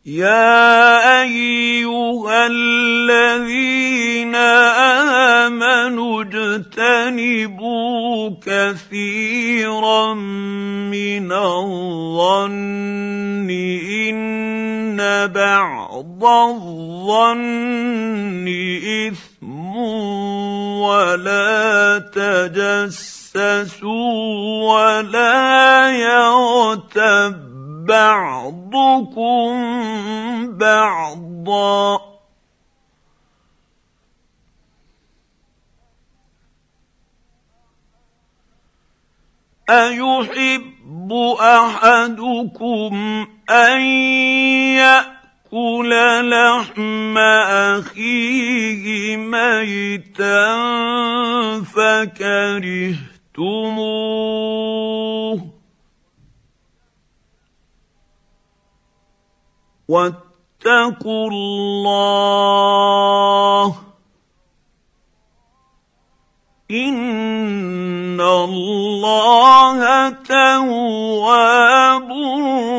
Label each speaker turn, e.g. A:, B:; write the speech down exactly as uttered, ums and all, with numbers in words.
A: يَا أَيُّهَا الَّذِينَ آمَنُوا اجْتَنِبُوا كَثِيرًا مِّنَ الظَّنِّ إِنَّ بَعْضَ الظَّنِّ إِثْمٌ وَلَا تَجَسَّسُوا وَلَا يَغْتَبْ بَعْضُكُم بَعْضًا ۚ أَيُحِبُّ أَحَدُكُمْ أَن يَأْكُلَ لَحْمَ أَخِيهِ مَيْتًا فَكَرِهْتُمُوهُ ۚ وَاتَّقُوا اللَّهَ ۚ إِنَّ اللَّهَ تَوَّابٌ